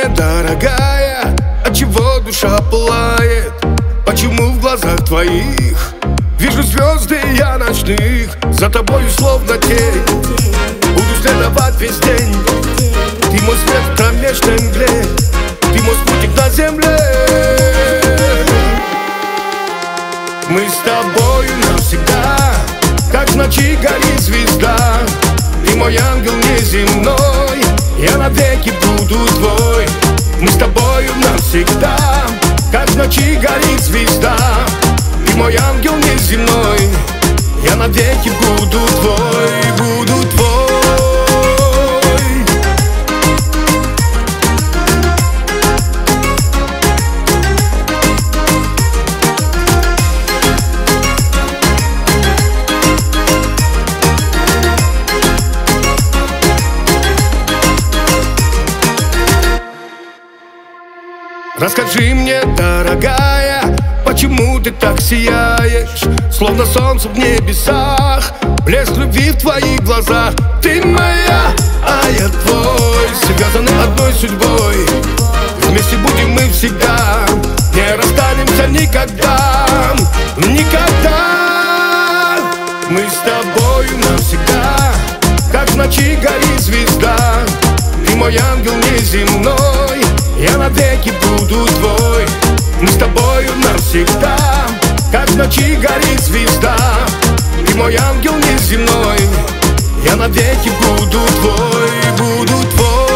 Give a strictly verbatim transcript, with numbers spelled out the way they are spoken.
мне, дорогая, отчего душа пылает? Почему в глазах твоих вижу звезды я ночных? За тобою словно тень буду следовать весь день. Ты мой свет в кромешной мгле, ты мой спутник на земле. Мы с тобою навсегда, как в ночи горит звезда. Ты мой ангел неземной, я навеки буду твой. Мы с тобою навсегда, как в ночи горит звезда. Ты мой ангел неземной, я навеки буду твой, буду твой. Расскажи мне, дорогая, почему ты так сияешь, словно солнце в небесах, блеск любви в твоих глазах. Ты моя, а я твой, связаны одной судьбой. Вместе будем мы всегда, не расстанемся никогда, никогда. Мы с тобою навсегда, как в ночи горит звезда. Ты мой ангел неземной, я навеки буду твой. Мы с тобою навсегда, как в ночи горит звезда. Ты мой ангел неземной, я навеки буду твой, буду твой.